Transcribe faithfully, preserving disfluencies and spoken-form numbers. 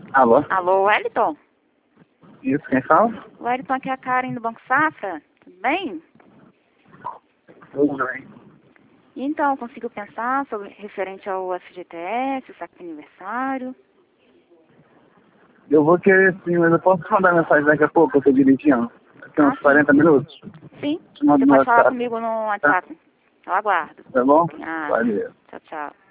Alô? Alô, Wellington? Isso, quem fala? Wellington, aqui é a Karen do Banco Safra. Tudo bem? Tudo bem. Então, conseguiu pensar sobre referente ao F G T S, o saque de aniversário? Eu vou querer sim, mas eu posso mandar mensagem daqui a pouco, eu tô dirigindo. Daqui uns Ah, quarenta minutos. Sim, Te mando você no pode falar WhatsApp. comigo no WhatsApp. Eu aguardo. Tá bom? Ah, Valeu. tchau, tchau.